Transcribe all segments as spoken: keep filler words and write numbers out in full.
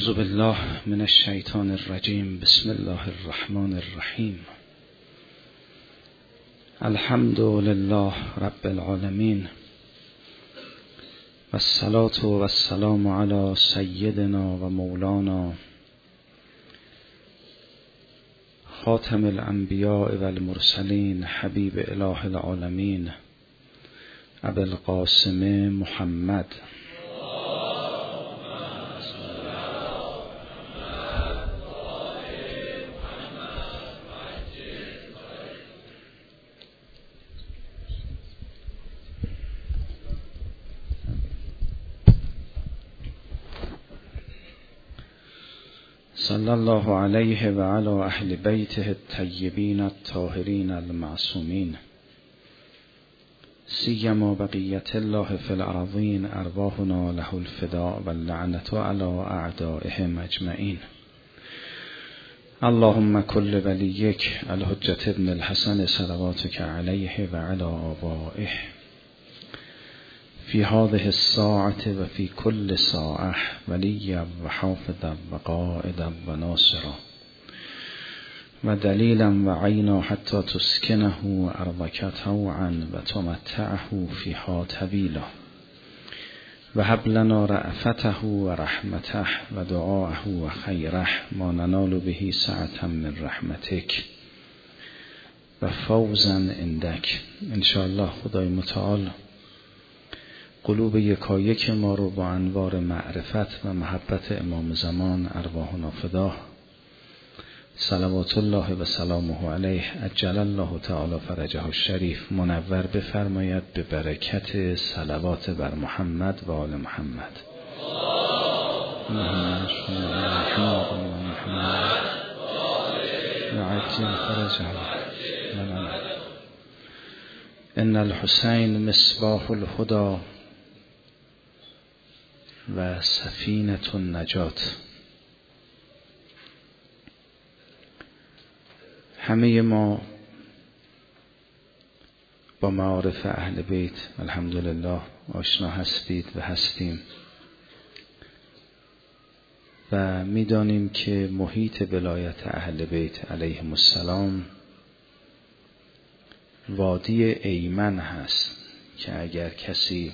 اعوذ بالله من الشیطان الرجیم. بسم الله الرحمن الرحیم. الحمد لله رب العالمین و الصلاة و السلام علی سیدنا و مولانا خاتم الانبیاء و المرسلین حبیب اله العالمین ابی القاسم محمد صلی الله علیه و علی اهل بیته الطیبین الطاهرین المعصومین سیما بقیت الله فی الارضین ارواحنا له الفداء واللعنة علی اعدائهم اجمعین. اللهم کل ولیک الحجة ابن الحسن صلواتک علیه و علی آبائه فی هذه الساعة و فی کل ساعة ولیا و حافظا و قائدا و ناصرا و دلیلا و عینا حتی تسکنه ارضک طوعا و تمتعه فیها طویلا و هب لنا رأفته و رحمته و دعاءه و خیره ما ننال به سعة من رحمتک و فوزا عندک. انشاءالله خدای متعال قلوب یکایک ما رو با انوار معرفت و محبت امام زمان ارواحنا فدا صلوات الله و سلامه علیه عجل الله تعالی فرجه الشریف منور بفرماید به برکت صلوات بر محمد و آل محمد. ان الحسین مصباح الهدى و سفینة النجات. همه ما با معارف اهل بیت الحمدلله آشنا هستید و هستیم و میدانیم که محیط ولایت اهل بیت علیهم السلام وادی ایمن هست که اگر کسی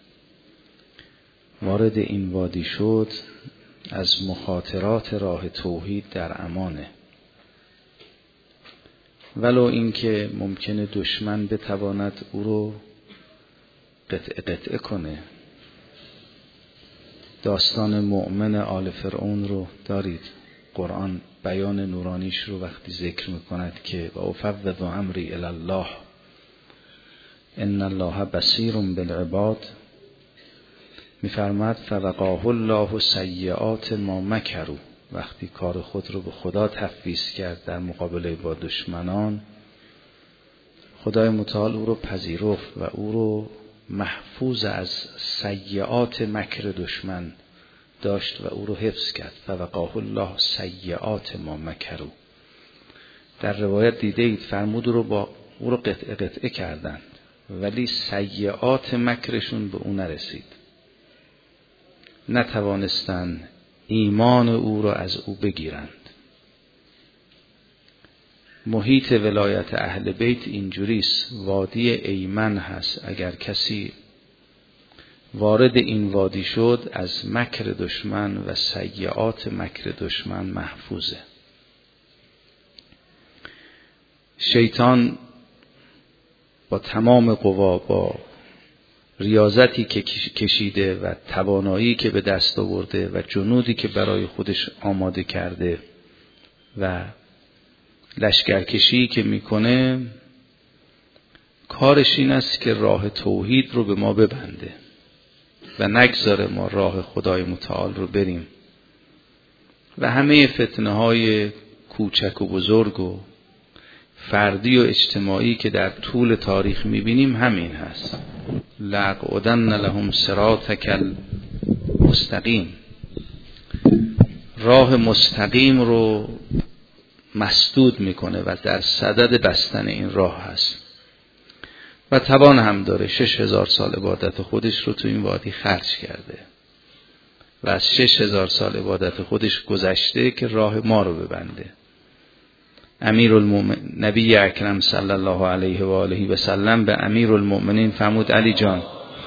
وارد این وادی شد از مخاطرات راه توحید در امانه، ولو اینکه ممکنه دشمن بتواند او رو قطعه قطعه کنه. داستان مؤمن آل فرعون رو دارید، قرآن بیان نورانیش رو وقتی ذکر میکند که و افوض امری الی الله ان الله بصیر بالعباد، میفرماد فوقاه الله سیئات ما مکروا. وقتی کار خود رو به خدا تفویض کرد در مقابله با دشمنان، خدای متعال او رو پذیرفت و او رو محفوظ از سیئات مکر دشمن داشت و او رو حفظ کرد. فوقاه الله سیئات ما مکروا. در روایت دیده اید فرمود او رو با او رو قطعه قطعه کردند ولی سیئات مکرشون به او نرسید، نتوانستند ایمان او را از او بگیرند. محیط ولایت اهل بیت اینجوریست، وادی ایمن هست. اگر کسی وارد این وادی شد از مکر دشمن و سیئات مکر دشمن محفوظه. شیطان با تمام قوا، با ریاضتی که کشیده و توانایی که به دست آورده و جنودی که برای خودش آماده کرده و لشکرکشی که میکنه، کارش این است که راه توحید رو به ما ببنده و نگذاره ما راه خدای متعال رو بریم. و همه فتنه های کوچک و بزرگ و فردی و اجتماعی که در طول تاریخ میبینیم همین هست. لأقعدن لهم صراطک المستقیم، راه مستقیم رو مسدود میکنه و در صدد بستن این راه هست و توان هم داره. شش هزار سال عبادت خودش رو تو این وادی خرج کرده و از شش هزار سال عبادت خودش گذشته که راه ما رو ببنده. امیرالمومنین نبی اکرم صلی الله علیه و آله و سلم به امیرالمومنین فرمود علی جان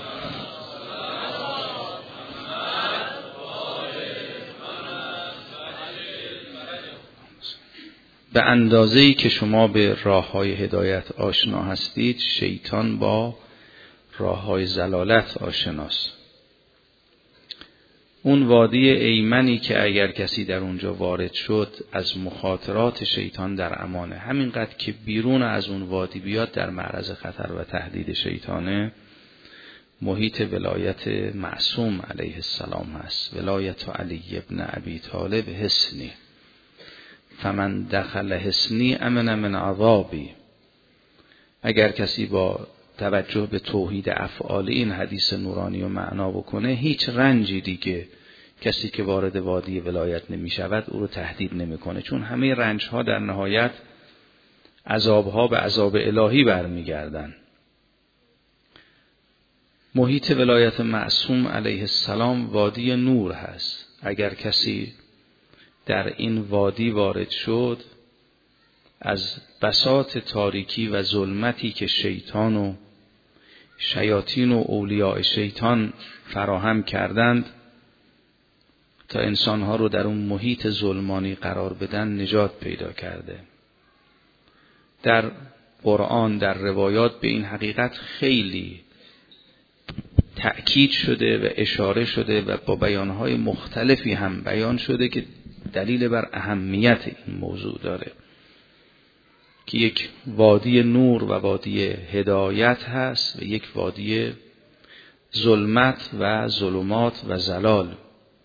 به اندازه‌ای که شما به راه‌های هدایت آشنا هستید، شیطان با راه‌های ضلالت آشناست. اون وادی ایمنی که اگر کسی در اونجا وارد شد از مخاطرات شیطان در امانه، همینقدر که بیرون از اون وادی بیاد در معرض خطر و تهدید شیطانه. محیط ولایت معصوم علیه السلام هست. ولایت علی ابن ابی طالب حصنی، فمن دخل حصنی امن من عذابی. اگر کسی با توجه به توحید افعال این حدیث نورانی و معنا بکنه، هیچ رنجی دیگه کسی که وارد وادی ولایت نمی شود او رو تهدید نمی کنه، چون همه رنج ها در نهایت عذاب ها به عذاب الهی برمیگردن. محیط ولایت معصوم علیه السلام وادی نور هست. اگر کسی در این وادی وارد شد، از بساط تاریکی و ظلمتی که شیطان و شیاطین و اولیاء شیطان فراهم کردند تا انسانها رو در اون محیط ظلمانی قرار بدن، نجات پیدا کرده. در قرآن در روایات به این حقیقت خیلی تأکید شده و اشاره شده و با بیانهای مختلفی هم بیان شده که دلیل بر اهمیت این موضوع داره که یک وادی نور و وادی هدایت هست و یک وادی ظلمت و ظلمات و زلال.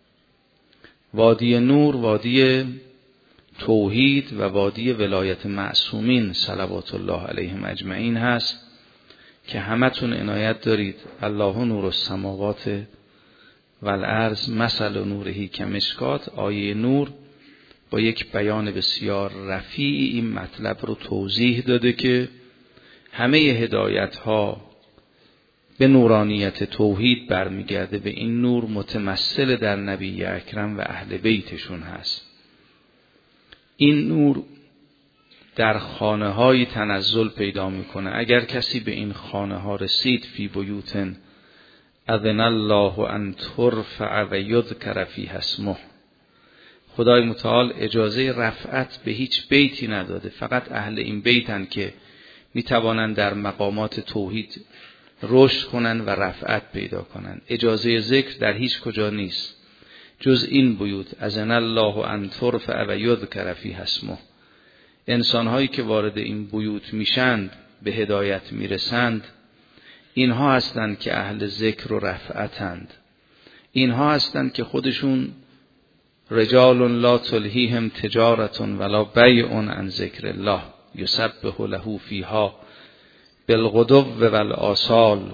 وادی نور وادی توحید و وادی ولایت معصومین صلوات الله علیهم اجمعین هست که همتون عنایت دارید. الله نور السماوات و الارض مثل نورهی کمشکات. آیه نور با یک بیان بسیار رفیع این مطلب رو توضیح داده که همه هدایت ها به نورانیت توحید برمیگرده. به این نور متمثل در نبی اکرم و اهل بیتشون هست. این نور در خانه های تنزل پیدا میکنه. اگر کسی به این خانه ها رسید، فی بیوتن اذن الله ان ترفع و یذکر فیها اسمه، خدای متعال اجازه رفعت به هیچ بیتی نداده، فقط اهل این بیتن که میتوانند در مقامات توحید رشد کنند و رفعت پیدا کنند. اجازه ذکر در هیچ کجا نیست جز این بیوت اذن الله ان ترفع و یذکر فیها اسمه. انسان‌هایی که وارد این بیوت میشند، به هدایت میرسند، اینها هستند که اهل ذکر و رفعتند. اینها هستند که خودشون رجال لا تلهیهم تجارت ولا بیع عن ذکر الله یسبح له فیها بالغدو والآصال.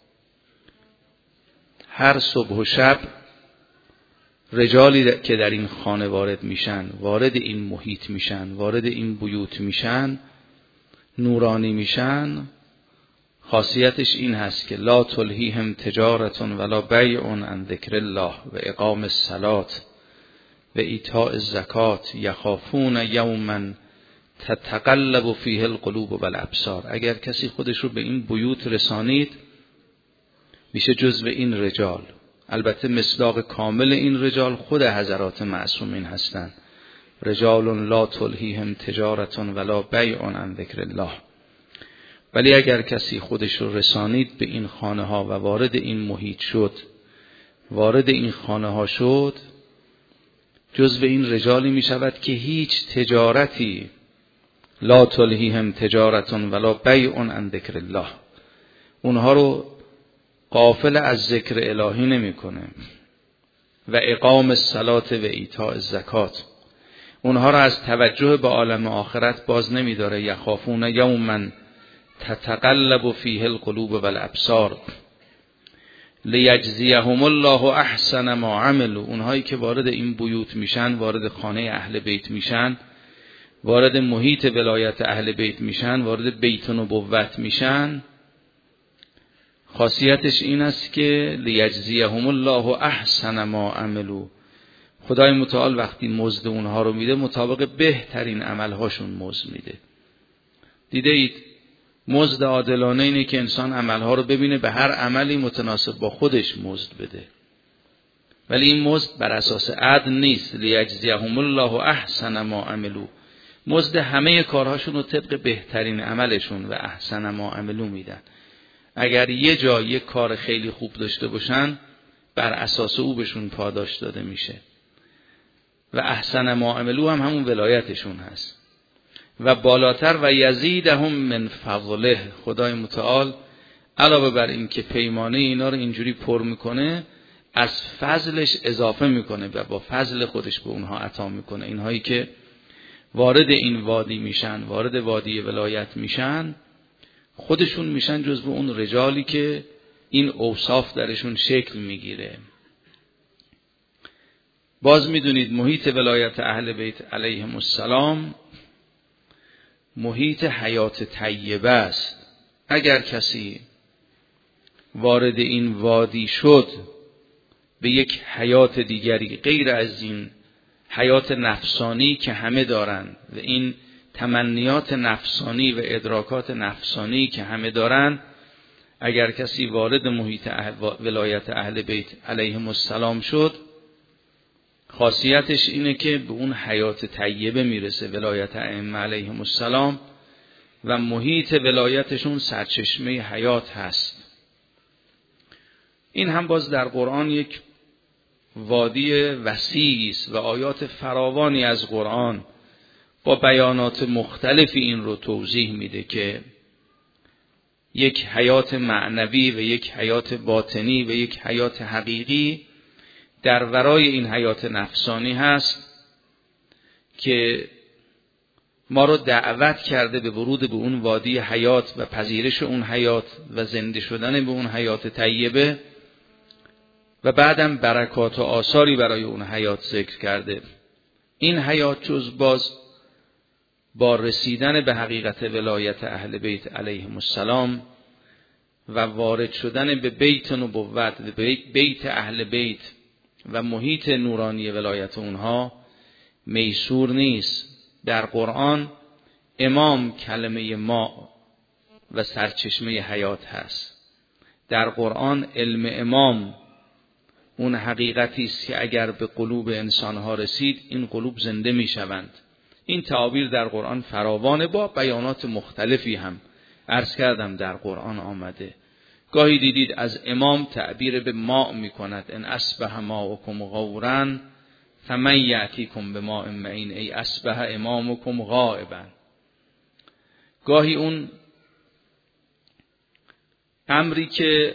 هر صبح و شب رجالی که در این خانه وارد میشن، وارد این محیط میشن، وارد این بیوت میشن، نورانی میشن، خاصیتش این هست که لا تلهیهم تجارت ولا بیع عن ذکر الله و اقام الصلاة و ایتاء الزکات یخافون یوما تتقلب فیه القلوب والابصار. اگر کسی خودش رو به این بیوت رسانید، میشه جزو این رجال. البته مصداق کامل این رجال خود حضرات معصومین هستند. رجال لا تلهیهم تجارت ولا بیع عن ذکر الله. ولی اگر کسی خودش رو رسانید به این خانه ها و وارد این محیط شد، وارد این خانه ها شد، جزو این رجالی می شود که هیچ تجارتی، لا تلهیهم تجارت ولا بیع عن ذکر الله، اونها رو غافل از ذکر الهی نمی کنه و اقام الصلاة و ایتاء الزکات، اونها را از توجه به عالم آخرت باز نمی داره. یخافون یوما تتقلب فیه القلوب والابصار لیجزیهم الله احسن ما عملوا. اونهایی که وارد این بیوت میشن، وارد خانه اهل بیت میشن، وارد محیط ولایت اهل بیت میشن، وارد بیت نبوت میشن، خاصیتش این است که لیجزیهم الله احسن ما عملوا، خدای متعال وقتی مزد اونها رو میده مطابق بهترین عملهاشون مزد میده. دیده اید مزد عادلانه اینه که انسان عملها رو ببینه به هر عملی متناسب با خودش مزد بده، ولی این مزد بر اساس عدل نیست. لیجزیهم الله احسن ما عملوا، مزد همه کارهاشون رو طبق بهترین عملشون و احسن ما عملوا میدن. اگر یه جا یه کار خیلی خوب داشته باشن بر اساس او بهشون پاداش داده میشه و احسن ما عملوا هم همون ولایتشون هست. و بالاتر و یزیدهم من فضله، خدای متعال علاوه بر این که پیمانه اینا رو اینجوری پر میکنه از فضلش اضافه میکنه و با فضل خودش به اونها عطا میکنه. اینهایی که وارد این وادی میشن، وارد وادی ولایت میشن، خودشون میشن جزو اون رجالی که این اوصاف درشون شکل میگیره. باز میدونید محیط ولایت اهل بیت علیهم السلام محیط حیات طیبه است. اگر کسی وارد این وادی شد به یک حیات دیگری غیر از این حیات نفسانی که همه دارن و این تمنیات نفسانی و ادراکات نفسانی که همه دارن، اگر کسی وارد محیط اهل ولایت اهل بیت علیهم السلام شد، خاصیتش اینه که به اون حیات طیبه میرسه، ولایت ائمه علیهم السلام، و محیط ولایتشون سرچشمه حیات هست. این هم باز در قرآن یک وادی وسیعی است و آیات فراوانی از قرآن با بیانات مختلفی این رو توضیح میده که یک حیات معنوی و یک حیات باطنی و یک حیات حقیقی در ورای این حیات نفسانی هست که ما رو دعوت کرده به ورود به اون وادی حیات و پذیرش اون حیات و زنده شدن به اون حیات طیبه و بعدم برکات و آثاری برای اون حیات ذکر کرده. این حیات جز باز با رسیدن به حقیقت ولایت اهل بیت علیهم السلام و وارد شدن به بیت نبوت، به بیت اهل بیت و محیط نورانی ولایت اونها میسور نیست. در قرآن امام کلمه ما و سرچشمه حیات هست. در قرآن علم امام اون حقیقتی است که اگر به قلوب انسانها رسید این قلوب زنده می شوند. این تعابیر در قرآن فراوانه با بیانات مختلفی هم عرض کردم در قرآن آمده. گاهی دیدید از امام تعبیر به ماء می کند، ان اصبح ماؤکم غورا فمن یأتیکم بماء معین، ای اصبح امامکم غائبا. گاهی اون امری که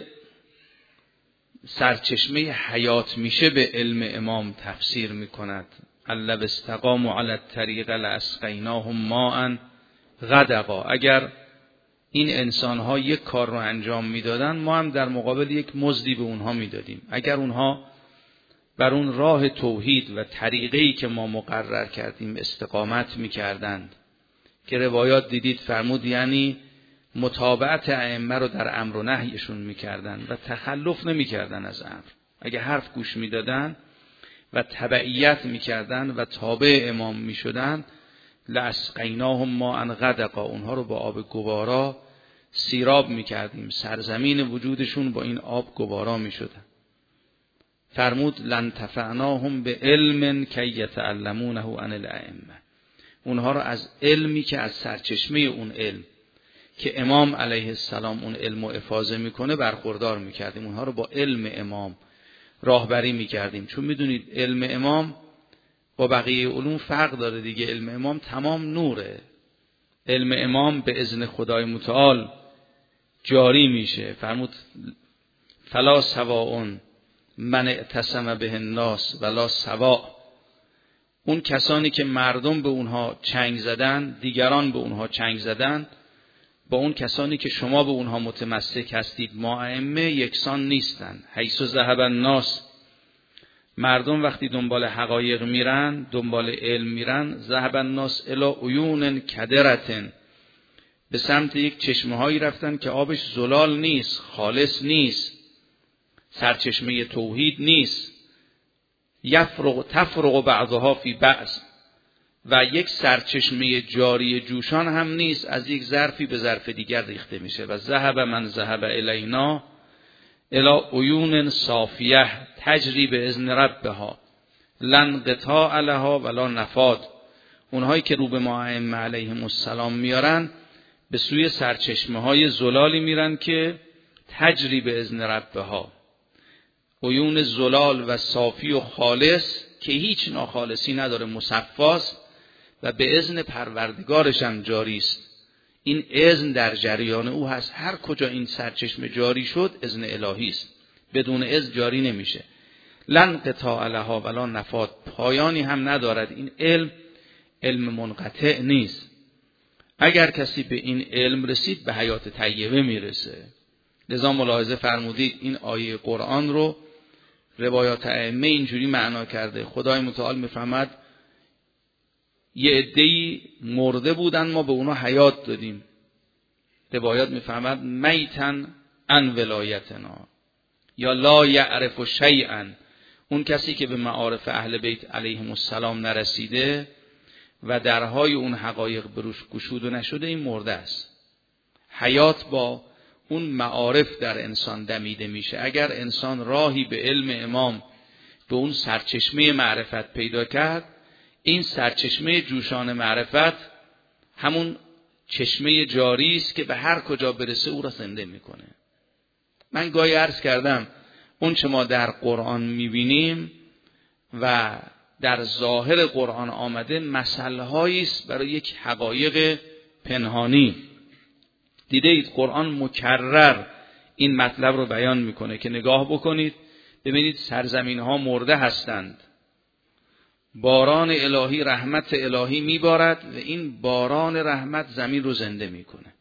سرچشمه حیات میشه به علم امام تفسیر میکند، لو استقاموا علی الطریق لاسقیناهم ماء غدقا. اگر این انسانها یک کار رو انجام میدادن ما هم در مقابل یک مزدی به اونها میدادیم. اگر اونها بر اون راه توحید و طریقه‌ای که ما مقرر کردیم استقامت میکردند، که روایات دیدید فرمود یعنی متابعت ائمه رو در امر و نهیشون میکردن و تخلف نمیکردن از امر. اگه حرف گوش میدادن و تبعیت میکردن و تابع امام میشدن، لاسقیناهم ماء غدقا، اونها رو با آب گوارا سیراب میکردیم، سرزمین وجودشون با این آب گوارا میشدن. فرمود لن تفعناهم به علم کی یتعلمونه عن الائمه، اونها رو از علمی که از سرچشمه اون علم که امام علیه السلام اون علم و افاضه میکنه برخوردار میکردیم، اونها رو با علم امام راهبری میکردیم. چون میدونید علم امام با بقیه علوم فرق داره دیگه. علم امام تمام نوره. علم امام به اذن خدای متعال جاری میشه. فرمود فلا سواء من اعتصم به الناس ولا سواء، اون کسانی که مردم به اونها چنگ زدن، دیگران به اونها چنگ زدن، با اون کسانی که شما به اونها متمسک هستید ما ائمه یکسان نیستن. حیث ذهب الناس، مردم وقتی دنبال حقایق میرن، دنبال علم میرن، ذهب الناس الی عیون کدرتن، به سمت یک چشمه هایی رفتن که آبش زلال نیست، خالص نیست، سرچشمه توحید نیست. یفرغ تفرغ بعضها فی بعض، و یک سرچشمه جاری جوشان هم نیست، از یک ظرفی به ظرف دیگر ریخته میشه. و ذهب من ذهب الینا الی عیون صافیه تجری به اذن ربها لن قطاع لها ولا نفاد. اونهایی که رو به ما ائمه علیهم السلام میارن به سوی سرچشمه های زلالی میرن که تجری به اذن ربها، عیون زلال و صافی و خالص که هیچ ناخالصی نداره، مصفاست و به اذن پروردگارش هم جاری است. این اذن در جریان او هست. هر کجا این سرچشمه جاری شد اذن الهی است، بدون اذن جاری نمیشه. لن قطاع لها ولا نفاد، پایانی هم ندارد. این علم علم منقطع نیست. اگر کسی به این علم رسید به حیات طیبه میرسه. لذا ملاحظه فرمودید این آیه قرآن رو روایات ائمه اینجوری معنا کرده. خدای متعال میفهمد یه عده‌ای مرده بودن، ما به اونا حیات دادیم. روایات میفهمد میتن عن ولایتنا، یا لا یعرف شیئا، اون کسی که به معارف اهل بیت علیهم السلام نرسیده و درهای اون حقایق بروش گشوده نشده، این مرده است. حیات با اون معارف در انسان دمیده میشه. اگر انسان راهی به علم امام، به اون سرچشمه معرفت پیدا کرد، این سرچشمه جوشان معرفت همون چشمه جاری است که به هر کجا برسه او را زنده میکنه. من گاهی عرض کردم اون چه ما در قرآن میبینیم و در ظاهر قرآن آمده مسئله‌هایی است برای یک حقایق پنهانی. دیده اید قرآن مکرر این مطلب رو بیان میکنه که نگاه بکنید ببینید سرزمین ها مرده هستند، باران الهی، رحمت الهی میبارد و این باران رحمت زمین رو زنده میکنه.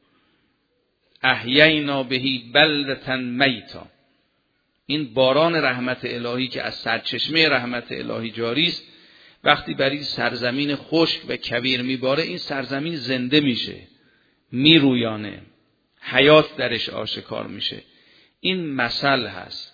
احیینا بهی بلدة میتا، این باران رحمت الهی که از سرچشمه رحمت الهی جاری است، وقتی بر این سرزمین خشک و کویر میباره این سرزمین زنده میشه، میرویانه، حیات درش آشکار میشه. این مثل هست.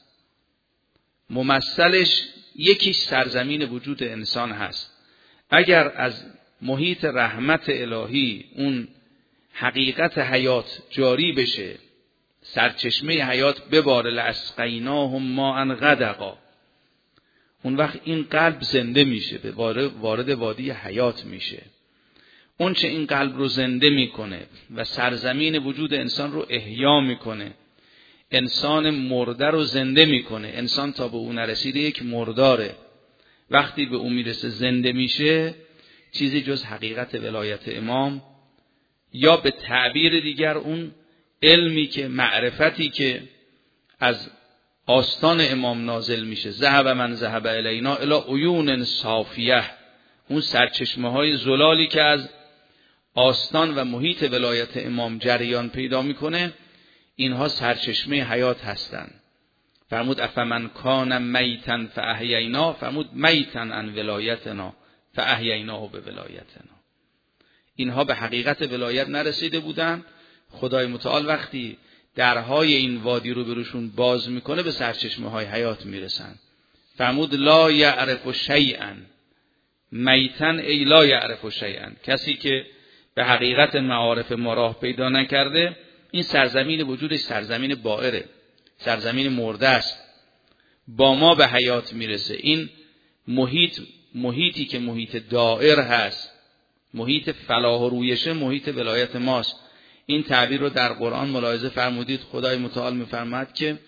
ممثلش یکیش سرزمین وجود انسان هست. اگر از محیط رحمت الهی اون حقیقت حیات جاری بشه، سرچشمه حیات بباره، لاسقیناهم ماء غدقا، اون وقت این قلب زنده میشه، به وارد وادی حیات میشه. اون چه این قلب رو زنده میکنه و سرزمین وجود انسان رو احیا میکنه، انسان مرده رو زنده میکنه. انسان تا به اون نرسیده یک مرداره، وقتی به اون میرسه زنده میشه، چیزی جز حقیقت ولایت امام، یا به تعبیر دیگر اون علمی که معرفتی که از آستان امام نازل میشه، ذهب من ذهب الینا الی عیون صافیه، اون سرچشمه های زلالی که از آستان و محیط ولایت امام جریان پیدا میکنه، اینها سرچشمه حیات هستند. فرمود افمن کان میتا فاحیینا، فرمود میتا عن ولایتنا فاحییناه به ولایتنا. اینها به حقیقت ولایت نرسیده بودن. خدای متعال وقتی درهای این وادی رو بروشون باز میکنه به سرچشمه های حیات میرسن. فرمود لا یعرف شیئا میتا ای لا یعرف شیئا، کسی که به حقیقت معارف ما راه پیدا نکرده، این سرزمین وجودش سرزمین بائره، سرزمین مرده است. با ما به حیات میرسه. این محیط محیطی که محیط دائر هست، محیط فلاح و رویشه، محیط ولایت ماست. این تعبیر رو در قرآن ملاحظه فرمودید. خدای متعال میفرماد که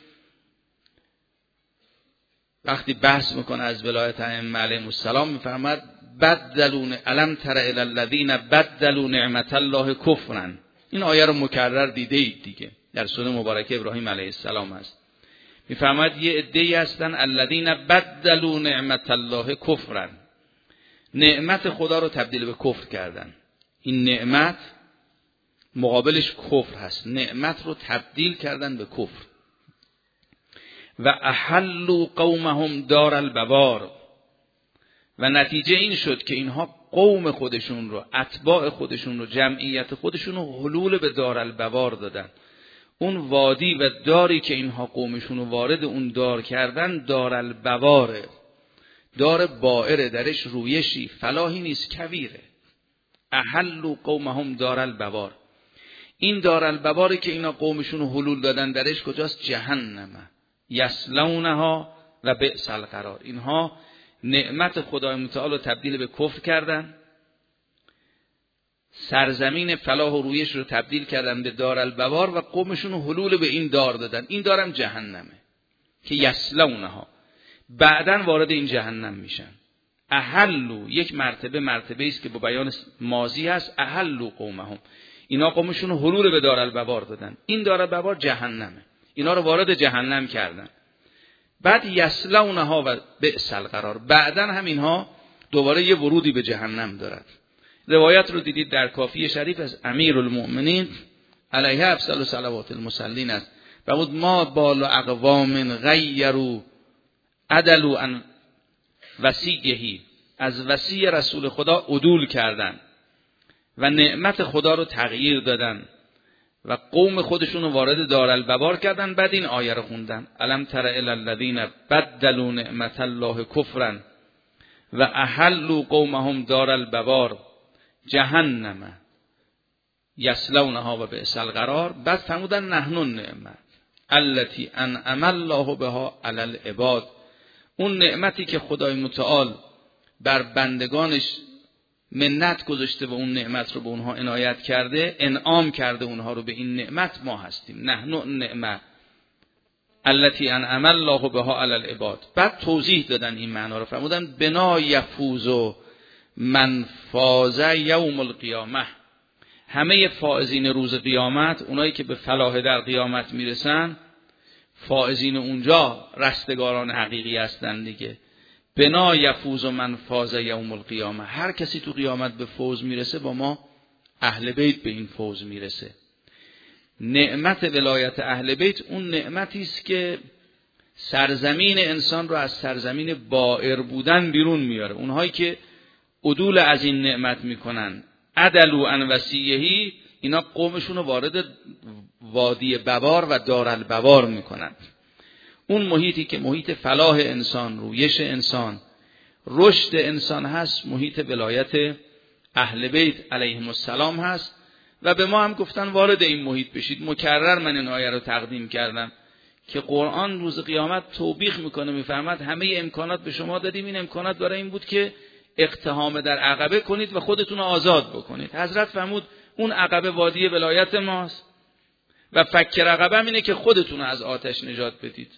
وقتی بحث میکنه از ولایت ائمه علیهم السلام میفرماد بدلون الم تر الی الذین بدلوا نعمت الله کفرا. این آیه رو مکرر دیده اید دیگه، در سوره مبارکه ابراهیم علیه السلام هست. میفرماد یه عده‌ای هستن الذین بدلوا نعمت الله کفرا، نعمت خدا رو تبدیل به کفر کردن. این نعمت مقابلش کفر هست، نعمت رو تبدیل کردن به کفر. و احلوا قومهم دار البوار، و نتیجه این شد که اینها قوم خودشون رو، اتباع خودشون رو، جمعیت خودشون رو حلول به دارالبوار دادن. اون وادی و داری که اینها قومشون رو وارد اون دار کردن دارالبواره، دار بائره، درش رویشی فلاحی نیست، کویره. احلوا قومهم دارالبوار. این دارالبواری که اینا قومشون رو حلول دادن درش کجاست؟ جهنم یصلونها و بئس القرار. اینها نعمت خدای متعال رو تبدیل به کفر کردن، سرزمین فلاح و رویش رو تبدیل کردن به دارالبوار و قومشون رو حلول به این دار دادن. این دارم جهنمه که یصلونها، بعدن وارد این جهنم میشن. احلوا یک مرتبه مرتبه است که با بیان ماضی هست. احلوا قومهم، اینا قومشون رو حلول به دارالبوار دادن. این دارالبوار جهنمه، اینا رو وارد جهنم کردن. بعد یصلونها و بئس القرار، بعدن هم اینها دوباره یه ورودی به جهنم دارد. روایت رو دیدید در کافی شریف از امیرالمؤمنین علیه افضل صلوات المصلین است. فرمود ما بال اقوام غیروا عدلوا عن وصیه، از وصی رسول خدا عدول کردن و نعمت خدا رو تغییر دادن و قوم خودشون رو وارد دارالبوار کردن. بعد این آیه رو خوندن: الم تر الی الذین بدلوا نعمت الله کفرا و احلوا قومهم دارالبوار جهنم یصلونها و بئس القرار. بعد فرمودن نحن النعمه التي انعم الله بها علی العباد، اون نعمتی که خدای متعال بر بندگانش منت گذاشته و اون نعمت رو به اونها عنایت کرده، انعام کرده اونها رو به این نعمت، ما هستیم. نحن النعمه التي انعم الله بها علی العباد. بعد توضیح دادن این معنا رو، فرمودن بنا یفوز من فاز یوم القیامه، همه فائزین روز قیامت، اونایی که به فلاح در قیامت میرسن، فائزین اونجا رستگاران حقیقی هستن دیگه. بنا یفوز من فاز یوم القیامه، هر کسی تو قیامت به فوز میرسه، با ما اهل بیت به این فوز میرسه. نعمت ولایت اهل بیت اون نعمتی است که سرزمین انسان رو از سرزمین بائر بودن بیرون میاره. اونهایی که عدول از این نعمت میکنن، عدلوا عن وصیه، اینا قومشون رو وارد وادی بوار و دارالبوار میکنن. اون محیطی که محیط فلاح انسان، رویش انسان، رشد انسان هست، محیط ولایت اهل بیت علیهم السلام هست و به ما هم گفتن وارد این محیط بشید. مکرر من این آیه رو تقدیم کردم که قرآن روز قیامت توبیخ میکنه، میفرماد همه امکانات به شما دادیم، این امکانات برای این بود که اقتحام در عقبه کنید و خودتون رو آزاد بکنید. حضرت فرمود اون عقبه وادی ولایت ماست و فک رقبه اینه که خودتون رو از آتش نجات بدید،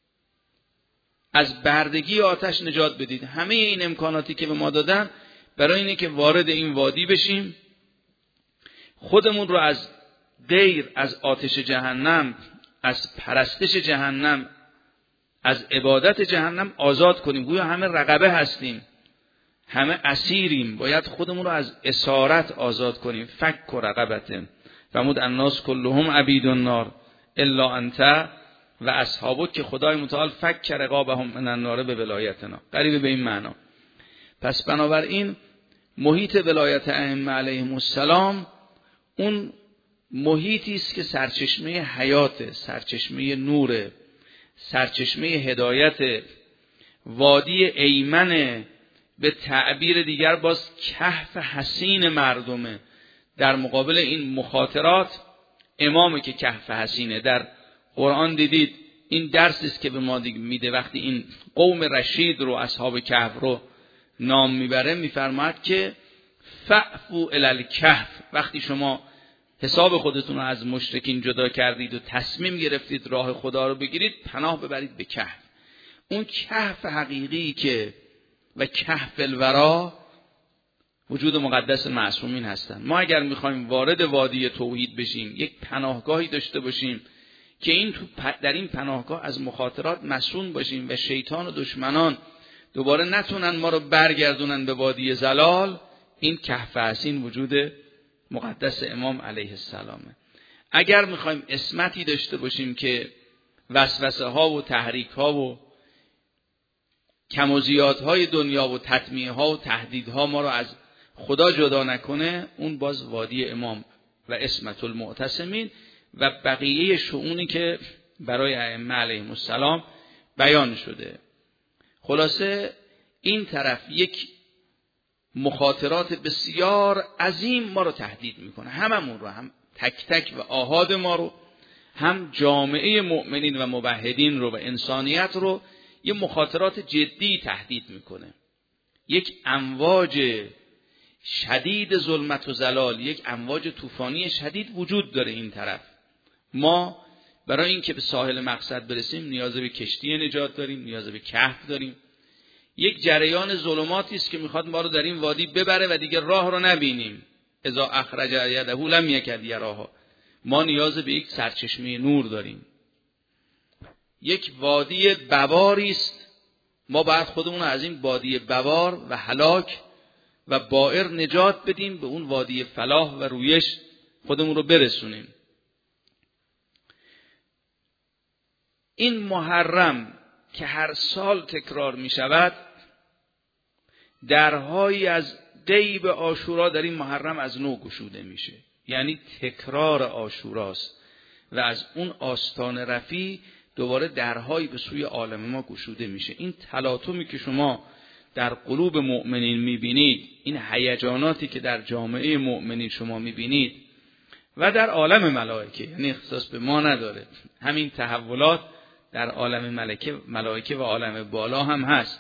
از بردگی آتش نجات بدید. همه این امکاناتی که به ما دادن برای اینه که وارد این وادی بشیم، خودمون رو از غیر، از آتش جهنم، از پرستش جهنم، از عبادت جهنم آزاد کنیم. گویا همه رقبه هستیم، همه اسیریم، باید خودمون رو از اسارت آزاد کنیم. فک و رقبته فرمود الناس کلهم عبید النار الا انت و اصحابک، که خدای متعال فک رقابهم من النار به ولایتنا، قریب به این معنا. پس بنابراین محیط ولایت ائمه علیهم السلام اون محیطی است که سرچشمه حیات، سرچشمه نور، سرچشمه هدایت، وادی ایمن، به تعبیر دیگر باز کهف حسین مردمه. در مقابل این مخاطرات امامه که کهف حسینه. در قرآن دیدید این درسی است که به ما میده. وقتی این قوم رشید رو، اصحاب کهف رو نام میبره، میفرماد که فعفو الی الکهف، وقتی شما حساب خودتون رو از مشرکین جدا کردید و تصمیم گرفتید راه خدا رو بگیرید، پناه ببرید به کهف. اون کهف حقیقی که و کهف الورا وجود مقدس معصومین هستن. ما اگر میخوایم وارد وادی توحید بشیم، یک پناهگاهی داشته باشیم که این تو در این پناهگاه از مخاطرات مسئول باشیم و شیطان و دشمنان دوباره نتونن ما رو برگردونن به وادی زلال، این کهف حسین وجود مقدس امام علیه السلامه. اگر میخوایم عصمتی داشته باشیم که وسوسه ها و تحریک ها و کم و زیادهای دنیا و تطمیع ها و تهدیدها ما رو از خدا جدا نکنه اون باز وادی امام و اسمت المعتصمین و بقیه شؤونی که برای ائمه علیهم السلام بیان شده. خلاصه این طرف یک مخاطرات بسیار عظیم ما رو تهدید میکنه، هممون رو، هم تک تک و آحاد ما رو، هم جامعه مؤمنین و موحدین رو و انسانیت رو یه مخاطرات جدی تهدید میکنه. یک امواج شدید ظلمت و زلال، یک امواج طوفانی شدید وجود داره این طرف. ما برای اینکه به ساحل مقصد برسیم نیاز به کشتی نجات داریم، نیاز به کهف داریم. یک جریان ظلماتی است که میخواد ما رو در این وادی ببره و دیگه راه رو نبینیم. اذا اخرج یده لم یکد یراها. ما نیاز به یک سرچشمه نور داریم. یک وادی بواری است، ما باید خودمون از این وادی بوار و هلاک و بائر نجات بدیم، به اون وادی فلاح و رویش خودمون رو برسونیم. این محرم که هر سال تکرار می شود، درهایی از غیب عاشورا در این محرم از نو گشوده میشه. یعنی تکرار عاشوراست و از اون آستان رفیع دوباره درهایی به سوی عالم ما گشوده میشه. این تلاطمی که شما در قلوب مؤمنین میبینید، این هیجاناتی که در جامعه مؤمنین شما میبینید و در عالم ملائکه، یعنی اختصاص به ما نداره، همین تحولات در عالم ملائکه ملائکه و عالم بالا هم هست.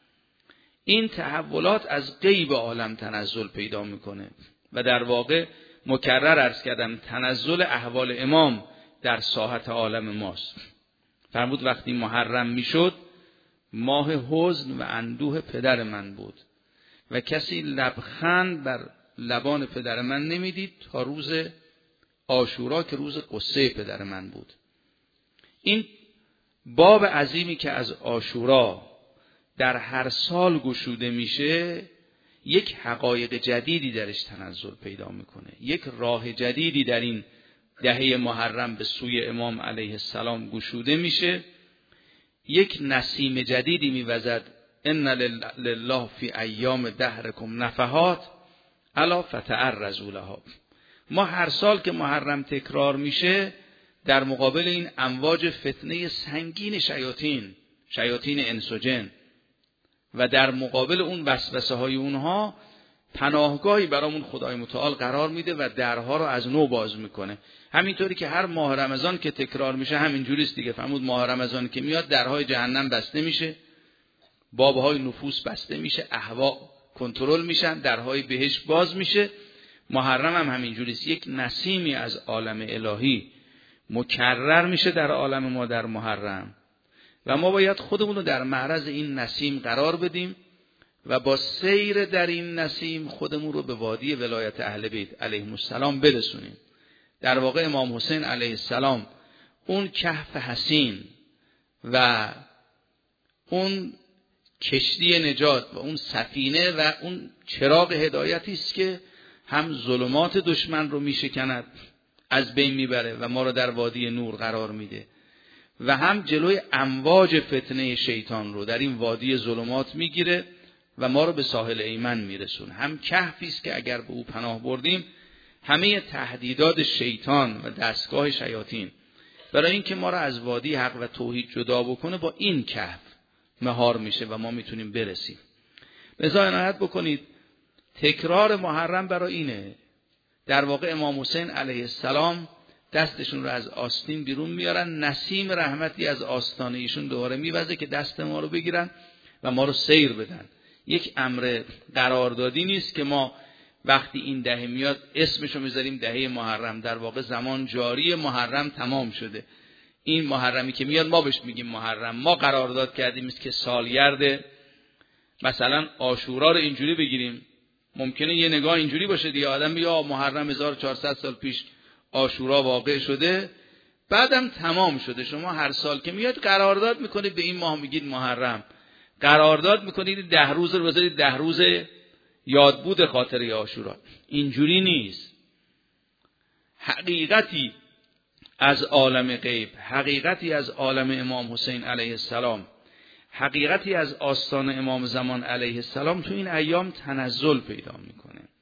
این تحولات از غیب عالم تنزل پیدا میکنه و در واقع مکرر عرض کردم تنزل احوال امام در ساحت عالم ماست. فرمود وقتی محرم میشد ماه حزن و اندوه پدر من بود و کسی لبخند بر لبان پدر من نمیدید تا روز عاشورا که روز قصه پدر من بود. این باب عظیمی که از عاشورا در هر سال گشوده میشه، یک حقایق جدیدی درش تنزل پیدا میکنه. یک راه جدیدی در این دهه محرم به سوی امام علیه السلام گشوده میشه. یک نسیم جدیدی میوزد. ان لله فی ایام دهرکم نفحات الا فتعرضوا لها. ما هر سال که محرم تکرار میشه در مقابل این امواج فتنه سنگین شیاطین، شیاطین انس و جن، و در مقابل اون وسوسه های اونها پناهگاهی برامون خدای متعال قرار میده و درها رو از نو باز میکنه. همینطوری که هر ماه رمضان که تکرار میشه همینجوریست دیگه. فرمود ماه رمضان که میاد درهای جهنم بسته میشه، بابهای نفوس بسته میشه، اهوا کنترل میشن، درهای بهشت باز میشه. محرم هم همینجوریست. یک نسیمی از عالم الهی مکرر میشه در عالم ما در محرم و ما باید خودمون رو در معرض این نسیم قرار بدیم و با سیر در این نسیم خودمون رو به وادی ولایت اهل بیت علیهم السلام برسونیم. در واقع امام حسین علیه السلام اون کهف حصین و اون کشتی نجات و اون سفینه و اون چراغ هدایتی است که هم ظلمات دشمن رو میشکند، از بین میبره و ما رو در وادی نور قرار میده و هم جلوی امواج فتنه شیطان رو در این وادی ظلمات میگیره و ما رو به ساحل ایمن میرسونه. هم کهفی است که اگر به او پناه بردیم همه تهدیدات شیطان و دستگاه شیاطین برای اینکه ما رو از وادی حق و توحید جدا بکنه با این کهف مهار میشه و ما میتونیم برسیم. لذا عنایت بکنید تکرار محرم برای اینه. در واقع امام حسین علیه السلام دستشون رو از آستین بیرون میارن، نسیم رحمتی از آستانه ایشون دوباره میوزه که دست ما رو بگیرن و ما رو سیر بدن. یک امر قراردادی نیست که ما وقتی این دهه میاد اسمشو میذاریم دهه محرم. در واقع زمان جاری محرم تمام شده. این محرمی که میاد ما بهش میگیم محرم. ما قرارداد کردیم است که سالگرد مثلا عاشورا رو اینجوری بگیریم. ممکنه یه نگاه اینجوری باشه دیگه، آدم میگه محرم هزار و چهارصد سال پیش عاشورا واقع شده، بعدم تمام شده. شما هر سال که میاد قرارداد میکنید به این ماه میگید محرم، قرارداد میکنید ده روز رو بذارید ده روز یادبود خاطره عاشورا. اینجوری نیست. حقیقتی از عالم غیب، حقیقتی از عالم امام حسین علیه السلام، حقیقتی از آستان امام زمان علیه السلام تو این ایام تنزل پیدا میکنه.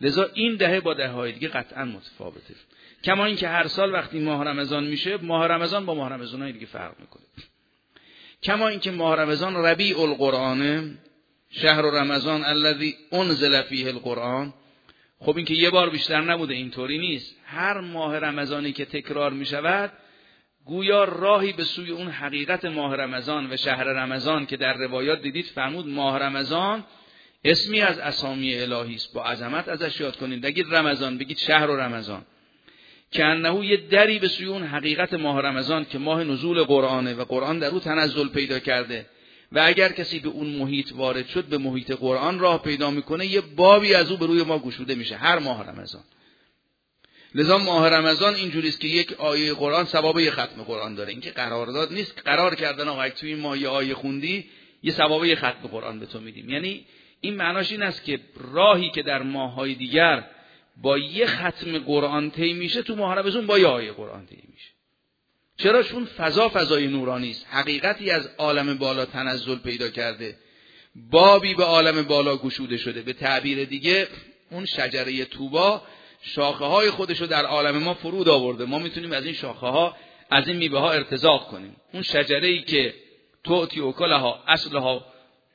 لذا این دهه با دهه‌های دیگه قطعا متفاوته. کما اینکه هر سال وقتی ماه رمضان میشه، ماه رمضان با ماه رمضان‌های دیگه فرق میکنه. کما اینکه ماه رمضان ربیع القرآن، شهر رمضان الذی انزل فیه القرآن. خب این که یه بار بیشتر نبوده، اینطوری نیست. هر ماه رمضانی که تکرار میشود گویا راهی به سوی اون حقیقت ماه رمضان و شهر رمضان که در روایات دیدید فرمود ماه رمضان اسمی از اسامی الهی است، با عظمت ازش یاد کنید. نگید رمضان، بگید شهر و رمضان، که انه یه دری به سوی اون حقیقت ماه رمضان که ماه نزول قرآنه و قرآن در او تنزل پیدا کرده و اگر کسی به اون محیط وارد شد به محیط قرآن راه پیدا میکنه، یه بابی از او به روی ما گشوده میشه هر ماه رمضان. لذا ماه رمضان اینجوری است که یک آیه قرآن ثواب یه ختم قرآن داره. این که قرارداد نیست، قرار کردن آقا توی این ماه یه آیه خوندی یه ثواب یه ختم قرآن به تو میدیم. یعنی این معناش این است که راهی که در ماه‌های دیگر با یه ختم قرآن طی میشه، تو ماه رمضان با یه آیه قرآن طی میشه. چرا؟ چون فضا فضای نورانی است، حقیقتی از عالم بالا تنزل پیدا کرده، بابی به عالم بالا گشوده شده. به تعبیر دیگه اون شجره طوبا شاخه های خودشو در عالم ما فرود آورده، ما میتونیم از این شاخه ها، از این میوه ها ارتزاق کنیم. اون شجره ای که تؤتی اکلها اصلها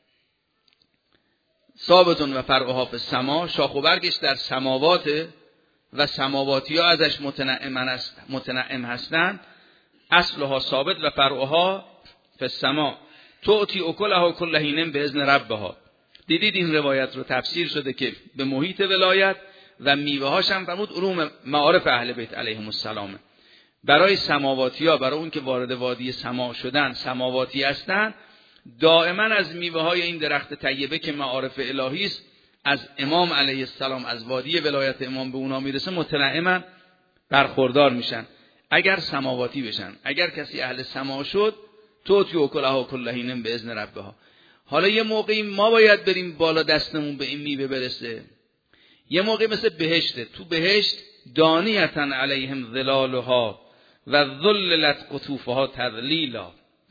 ثابتون و فرعها فی السما، شاخ و برگش در سماوات و سماواتی ها ازش متنعم هستند، اصلها ثابت و فرعها فی السما، تؤتی اکلها کل حین باذن ربها. دیدید این روایت رو تفسیر شده که به محیط ولایت و میوه هاش هم فرمود علوم معارف اهل بیت علیهم السلام. برای سماواتی ها، برای اون که وارد وادی سما شدن، سماواتی هستن، دائما از میوه های این درخت طیبه که معارف الهی است، از امام علیه السلام، از وادی ولایت امام به اونا میرسه، متنعما برخوردار میشن اگر سماواتی بشن. اگر کسی اهل سما شد، تؤتی اکلها کل حین باذن ربها. حالا یه موقعی ما باید بریم بالا دستمون به این میوه برسه، یه موقع مثل بهشته. تو بهشت دانیتا علیهم ظلالها و ذللت قطوفها تذلیلا.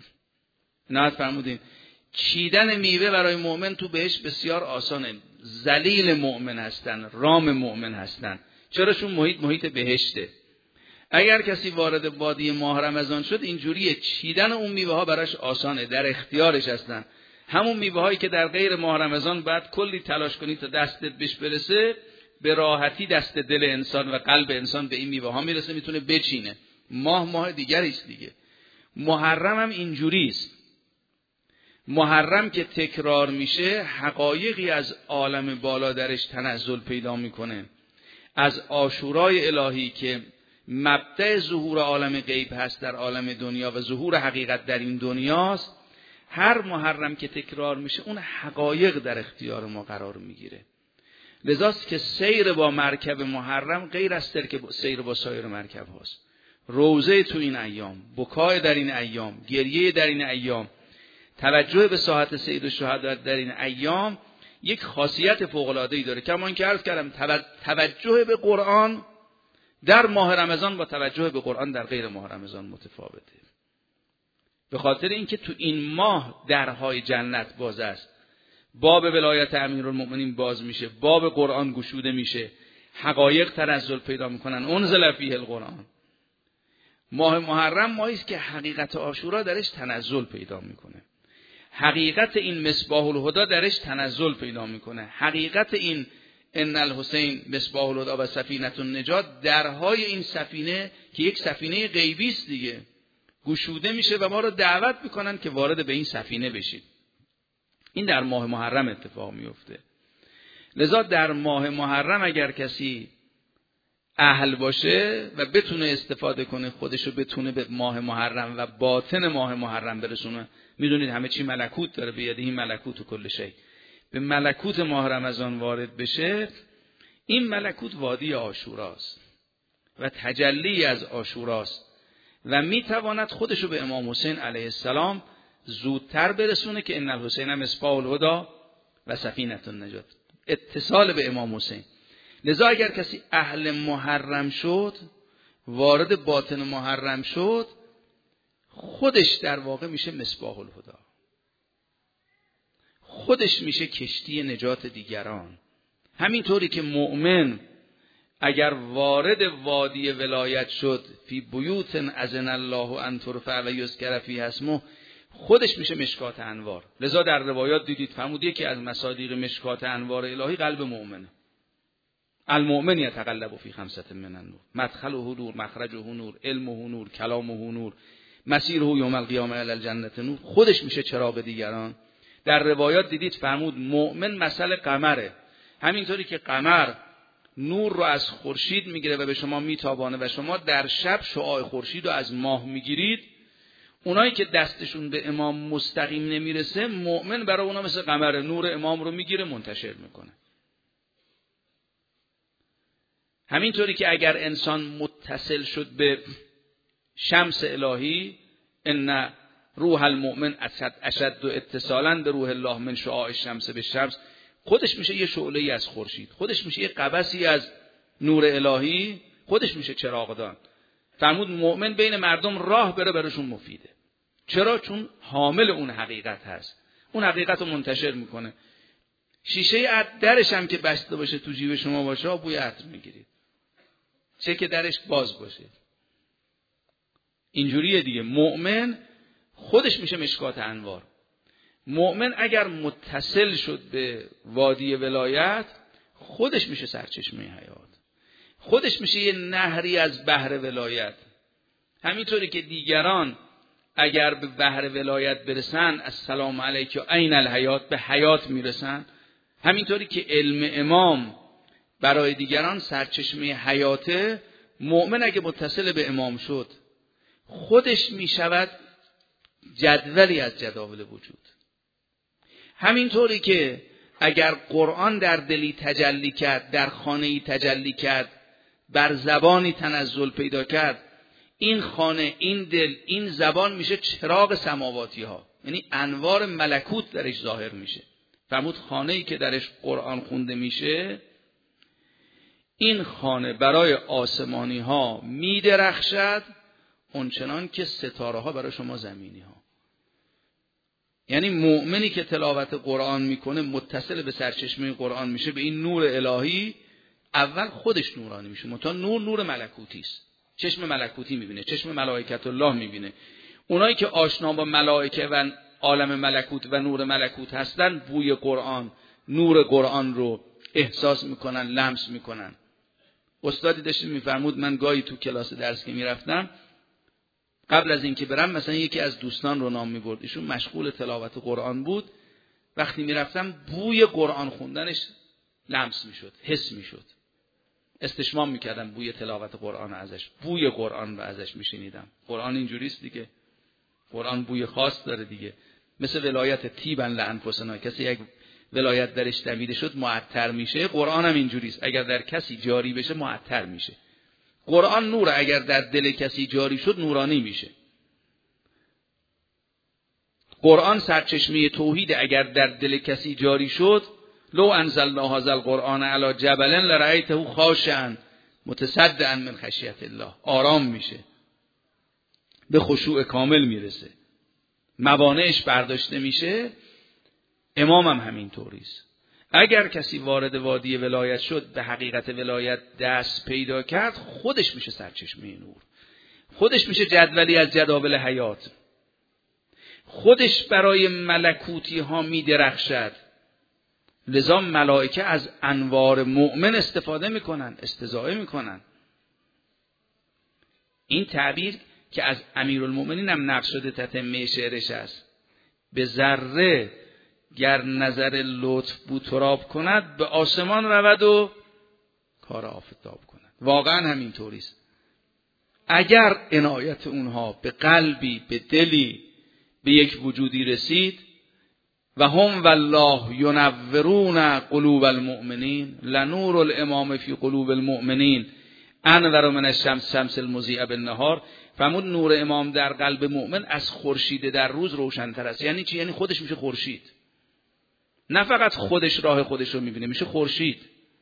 نه فرمودین چیدن میوه برای مؤمن تو بهشت بسیار آسانه. ذلیل مؤمن هستن، رام مؤمن هستن. چرا؟ چون محیط محیط بهشته. اگر کسی وارد وادی ماه رمضان شد، اینجوریه، چیدن اون میوه ها براش آسانه، در اختیارش هستن. همون میوه هایی که در غیر ماه رمضان بعد کلی تلاش کنی تا دستت بهش برسه، به راحتی دست دل انسان و قلب انسان به این میوه ها میرسه، میتونه بچینه. ماه ماه دیگری است دیگه. محرم هم اینجوری است. محرم که تکرار میشه، حقایقی از عالم بالا درش تنزل پیدا میکنه. از عاشورای الهی که مبدأ ظهور عالم غیب هست در عالم دنیا و ظهور حقیقت در این دنیاست، هر محرم که تکرار میشه اون حقایق در اختیار ما قرار میگیره. لذاست که سیر با مرکب محرم غیر از سیر با سایر مرکب هاست. روزه تو این ایام، بکای در این ایام، گریه در این ایام، توجه به ساحت سید الشهدا در این ایام یک خاصیت فوق‌العاده‌ای داره. کما اینکه عرض کردم توجه به قرآن در ماه رمضان با توجه به قرآن در غیر ماه رمضان متفاوته. به خاطر اینکه تو این ماه درهای جنت باز است، باب ولایت امیرالمؤمنین باز میشه، باب قرآن گشوده میشه، حقایق تنزل پیدا میکنن. انزل فیه القرآن. ماه محرم ماهی است که حقیقت عاشورا درش تنزل پیدا میکنه. حقیقت این مصباح الهدی درش تنزل پیدا میکنه. حقیقت این ان الحسین مصباح الهدی و سفینه النجات، درهای این سفینه که یک سفینه غیبی است دیگه، گشوده میشه و ما رو دعوت میکنن که وارد به این سفینه بشید. این در ماه محرم اتفاق میفته. لذا در ماه محرم اگر کسی اهل باشه و بتونه استفاده کنه، خودشو بتونه به ماه محرم و باطن ماه محرم برسونه، میدونید همه چی ملکوت داره، بیاده این ملکوت و کل شی، به ملکوت ماه رمضان وارد بشه، این ملکوت وادی عاشوراست و تجلی از عاشوراست و میتواند خودشو به امام حسین علیه السلام زودتر برسونه که ان الحسین مصباح الهدی و سفینه النجات، اتصال به امام حسین. لذا اگر کسی اهل محرم شد، وارد باطن محرم شد، خودش در واقع میشه مصباح الهدی، خودش میشه کشتی نجات دیگران. همینطوری که مؤمن اگر وارد وادی ولایت شد، فی بیوت اذن الله ان ترفع و یذکر فیها اسمه، خودش میشه مشکات انوار. لذا در روایات دیدید فرمود که از مصادیق مشکات انوار الهی قلب مؤمنه. المؤمن یتقلب فی خمسة من النور، مدخله نور، مخرجه نور، علمه نور، کلامه نور، مسیره یوم القیامه الی الجنه نور. خودش میشه چراغ دیگران. در روایات دیدید فرمود مؤمن مثل قمره. همینطوری که قمر نور رو از خورشید میگیره و به شما میتابانه و شما در شب شعاع خورشید رو از ماه میگیرید، اونایی که دستشون به امام مستقیم نمیرسه، مؤمن برای اونا مثل قمر، نور امام رو میگیره منتشر میکنه. همینطوری که اگر انسان متصل شد به شمس الهی، ان روح المؤمن اشد اتصالا به روح الله من شعاع الشمس به شمس، خودش میشه یه شعله‌ای از خورشید، خودش میشه یه قبسی از نور الهی، خودش میشه چراغدان. فرمود مؤمن بین مردم راه بره براشون مفیده. چرا؟ چون حامل اون حقیقت هست، اون حقیقت رو منتشر میکنه. شیشه عطر درش هم که بسته باشه تو جیب شما باشه، بوی عطر میگیرید، چه که درش باز باشه. اینجوریه دیگه. مؤمن خودش میشه مشکات انوار. مؤمن اگر متصل شد به وادی ولایت، خودش میشه سرچشمه حیات، خودش میشه یه نهری از بحر ولایت. همینطوری که دیگران اگر به بحر ولایت برسن، السلام علیک عین الحیات، به حیات میرسن، همینطوری که علم امام برای دیگران سرچشمه حیاته، مؤمن اگه متصل به امام شد، خودش میشود جدولی از جداول وجود. همینطوری که اگر قرآن در دلی تجلی کرد، در خانه‌ای تجلی کرد، بر زبانی تنزل پیدا کرد، این خانه، این دل، این زبان میشه چراغ سماواتی ها، یعنی انوار ملکوت درش ظاهر میشه. فرمود خانه‌ای که درش قرآن خونده میشه، این خانه برای آسمانی ها میدرخشد اونچنان که ستاره ها برای شما زمینی ها. یعنی مؤمنی که تلاوت قرآن میکنه، متصل به سرچشمه قرآن میشه، به این نور الهی، اول خودش نورانی میشه. منتها نور نور ملکوتی است، چشم ملکوتی میبینه، چشم ملائکت الله میبینه. اونایی که آشنا با ملائکه و عالم ملکوت و نور ملکوت هستن، بوی قرآن، نور قرآن رو احساس میکنن، لمس میکنن. استادی داشتیم میفرمود، من گاهی تو کلاس درس که میرفتم، قبل از اینکه برم مثلا یکی از دوستان رو نام میبرد، ایشون مشغول تلاوت قرآن بود، وقتی میرفتم بوی قرآن خوندنش لمس میشد، حس میشد، استشمام میکردم بوی تلاوت قرآن ازش، بوی قرآن رو ازش میشنیدم. قرآن اینجوریست دیگه، قرآن بوی خاص داره دیگه، مثل ولایت تیبن لانفسنا، کسی یک ولایت درش دمیده شد معطر میشه، قرآن هم اینجوریست، اگر در کسی جاری بشه معطر میشه. قرآن نور، اگر در دل کسی جاری شد نورانی میشه. قرآن سرچشمه توحید، اگر در دل کسی جاری شد، لو انزلنا هذا القرآن علی جبل لرأیته خاشعا متصدعا من خشیت الله، آرام میشه، به خشوع کامل میرسه، موانعش برداشته میشه. امام هم همین طوریست. اگر کسی وارد وادی ولایت شد، به حقیقت ولایت دست پیدا کرد، خودش میشه سرچشمه نور، خودش میشه جدولی از جداول حیات، خودش برای ملکوتی ها میدرخشد. لذا ملائکه از انوار مؤمن استفاده میکنن، استزاده میکنن. این تعبیر که از امیرالمؤمنین هم نقل شده تتمه شعرش است، به ذره گر نظر لطف بو تراب کند، به آسمان رود و کار آفتاب کند. واقعا همین طوریست. اگر عنایت اونها به قلبی، به دلی، به یک وجودی رسید، و هم والله ینورون قلوب المؤمنین، لنور الامام فی قلوب المؤمنین انور من الشمس شمس المضیء بالنهار. فرمود نور امام در قلب مؤمن از خورشید در روز روشن‌تر است. یعنی چی؟ یعنی خودش میشه خورشید، نه فقط خودش راه خودش رو میبینه، میشه خورشید.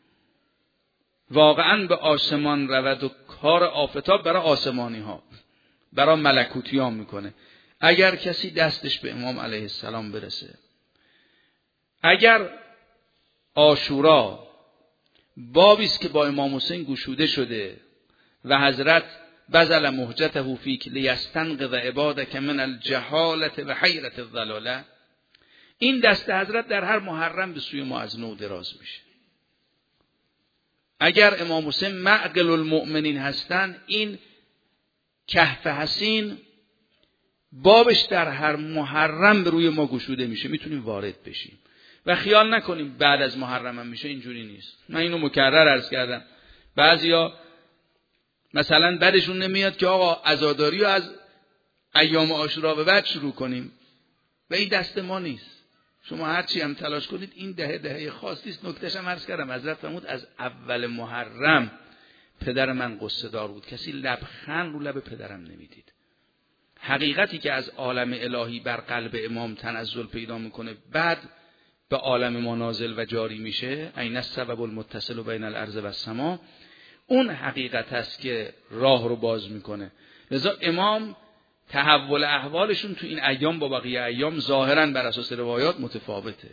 واقعا به آسمان رود و کار آفتاب برای آسمانی ها، برای ملکوتی ها میکنه. اگر کسی دستش به امام علیه السلام برسه، اگر عاشورا بابی است که با امام حسین گشوده شده و حضرت بذل مهجته فیک لیستنقذ عبادک من الجهالة و حیرة الضلاله. این دست حضرت در هر محرم به سوی ما از نو دراز میشه. اگر امام حسین معقل المؤمنین هستن، این کهف حسین بابش در هر محرم به روی ما گشوده میشه، میتونیم وارد بشیم و خیال نکنیم بعد از محرم هم میشه. اینجوری نیست. من اینو مکرر عرض کردم. بعضیا مثلا بعدشون نمیاد که آقا عزاداری رو از ایام عاشورا به بعد شروع کنیم و این دست ما نیست. شما هرچی هم تلاش کنید این دهه دهه خاصی است. نکتهش هم عرض کردم، حضرت فرمود از اول محرم پدر من قصه دار بود، کسی لبخند رو لب پدرم نمیدید. حقیقتی که از عالم الهی بر قلب امام تنزل پیدا میکنه بعد به عالم ما نازل و جاری میشه، عین السبب المتصل بین الارض و السما، اون حقیقت است که راه رو باز میکنه. لذا امام تحول احوالشون تو این ایام با بقیه ایام ظاهراً بر اساس روایات متفاوته.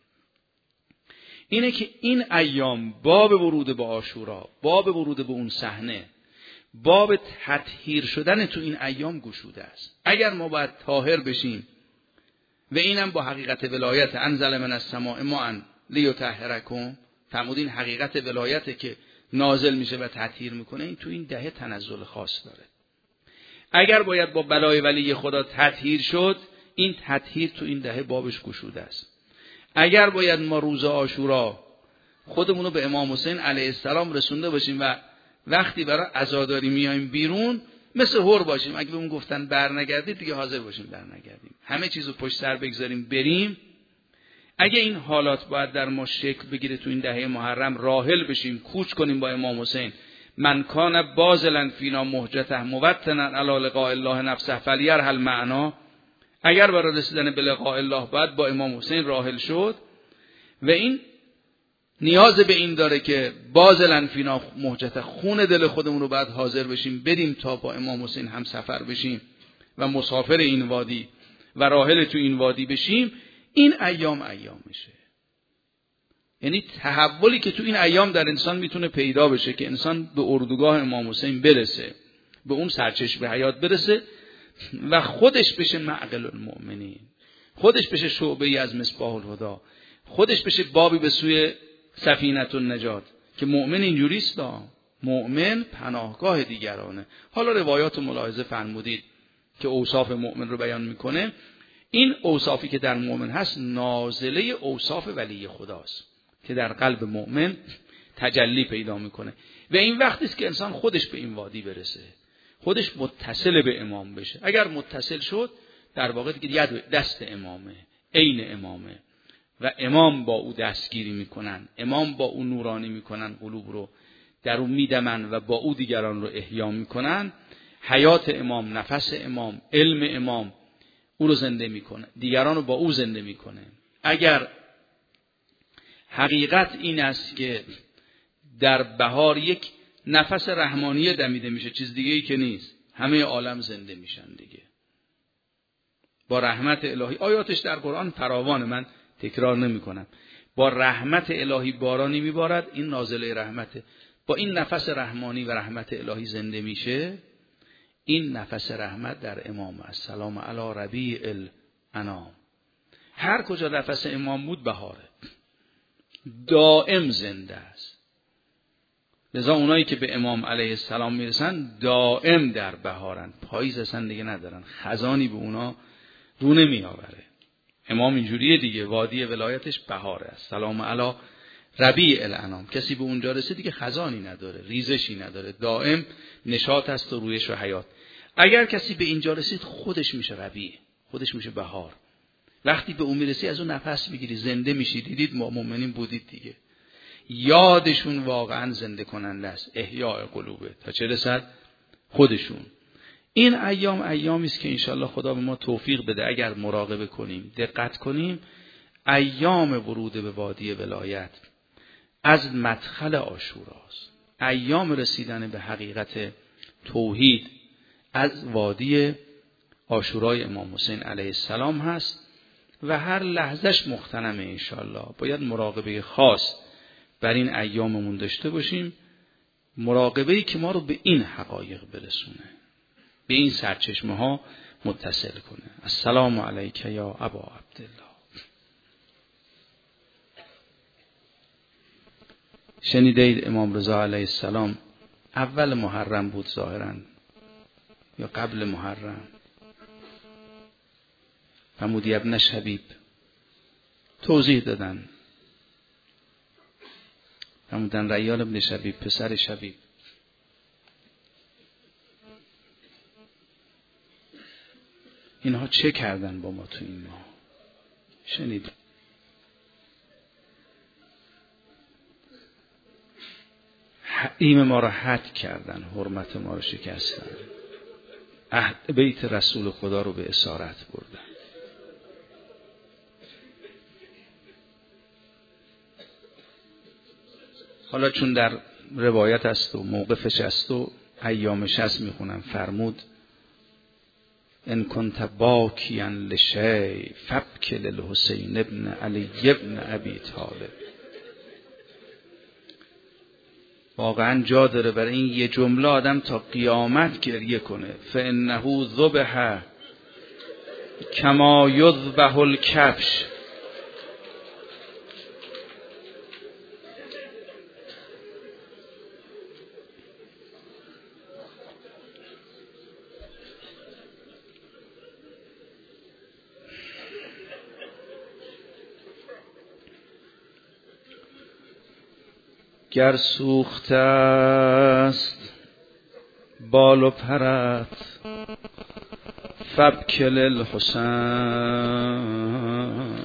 اینه که این ایام باب ورود به عاشورا، باب ورود به اون صحنه، باب تطهیر شدن تو این ایام گشوده است. اگر ما باید طاهر بشیم و اینم با حقیقت ولایت انزل من السماء ماء لیطهرکم، فرمودین حقیقت ولایته که نازل میشه و تطهیر میکنه، این تو این دهه تنزل خاص داره. اگر باید با بلای ولی خدا تطهیر شد، این تطهیر تو این دهه بابش گشوده است. اگر باید ما روز عاشورا خودمونو به امام حسین علیه السلام رسونده باشیم و وقتی برای عزاداری میایم بیرون مثل هور باشیم، اگه بهمون گفتن برنگردید دیگه حاضر باشیم برنگردیم، همه چیزو پشت سر بگذاریم بریم. اگه این حالات باید در ما شکل بگیره تو این دهه محرم، راحل بشیم، کوچ کنیم با امام حسین. من کان بازلا فینا مهجته موطنا علی لقاء الله نفسه فلیرحل معنا. اگر برای رسیدن به لقاء الله باید با امام حسین راحل شد و این نیاز به این داره که بازلا فینا مهجته، خون دل خودمون رو باید حاضر بشیم بریم تا با امام حسین هم سفر بشیم و مسافر این وادی و راحل تو این وادی بشیم. این ایام ایامشه. یعنی تحولی که تو این ایام در انسان میتونه پیدا بشه که انسان به اردوگاه امام حسین برسه، به اون سرچشمه حیات برسه و خودش بشه معقل المؤمنین، خودش بشه شعبه‌ای از مصباح الهدی، خودش بشه بابی به سوی سفینه النجات. که مؤمن اینجوریست، مؤمن پناهگاه دیگرانه. حالا روایات ملاحظه فرمودید که اوصاف مؤمن رو بیان میکنه. این اوصافی که در مؤمن هست نازله اوصاف ولی خداست که در قلب مؤمن تجلی پیدا میکنه و این وقتی است که انسان خودش به این وادی برسه، خودش متصل به امام بشه. اگر متصل شد در واقع دیگه دست امامه، عین امامه و امام با او دستگیری میکنن، امام با او نورانی میکنن، قلوب رو در او میدمن و با او دیگران رو احیا میکنن. حیات امام، نفس امام، علم امام او رو زنده میکنه، دیگران رو با او زنده میکنه. اگر حقیقت این است که در بهار یک نفس رحمانی دمیده میشه، چیز دیگه ای که نیست، همه عالم زنده میشن دیگه با رحمت الهی. آیاتش در قرآن فراوانه، من تکرار نمی کنم. با رحمت الهی بارانی میبارد، این نازله رحمته. با این نفس رحمانی و رحمت الهی زنده میشه. این نفس رحمت در امام است. سلام علی ربیع الانام. هر کجا نفس امام بود بهاره، دائم زنده است. لذا اونایی که به امام علیه السلام میرسن دائم در بهارن، پاییز اصلا دیگه ندارن، خزانی به اونا رو نمی آوره. امام اینجوریه دیگه، وادی ولایتش بهاره است. سلام علی ربیع الانام. کسی به اونجا رسید دیگه خزانی نداره، ریزشی نداره، دائم نشاط است و رویش و حیات. اگر کسی به اینجا رسید خودش میشه ربیع، خودش میشه بهار. وقتی به اون میرسی از اون نفس میگیری، زنده میشی. دیدید ما مؤمنین بودید دیگه، یادشون واقعا زنده کننده است، احیاء قلوبه تا چه رسد خودشون. این ایام ایامی است که انشالله خدا به ما توفیق بده اگر مراقبه کنیم، دقت کنیم. ایام ورود به وادی ولایت از مدخل عاشوراست، ایام رسیدن به حقیقت توحید از وادی عاشورای امام حسین علیه السلام هست و هر لحظهش مغتنمه. انشالله باید مراقبه خاص بر این ایاممون داشته باشیم، مراقبه‌ای که ما رو به این حقایق برسونه، به این سرچشمه ها متصل کنه. السلام علیک یا ابا عبدالله. شنیدید امام رضا علیه السلام اول محرم بود ظاهراً یا قبل محرم، فرمود ابن شبیب، توضیح دادن، فرمودن ریان ابن شبیب، پسر شبیب، اینها چه کردن با ما تو این ماه؟ شنید حریم ما را حد کردن، حرمت ما را شکستن، عهد بیت رسول خدا رو به اسارت بردن. حالا چون در روایت است و موقفش است و ایامش است میخونم، فرمود ان کنت باکیا لشیء فابک للحسین ابن علی ابن ابی طالب. واقعا جا داره برای این یه جمله آدم تا قیامت گریه کنه. فانه ذبح کما یذبح الکبش. گر سوخته است بال و پرت فابک للحسین.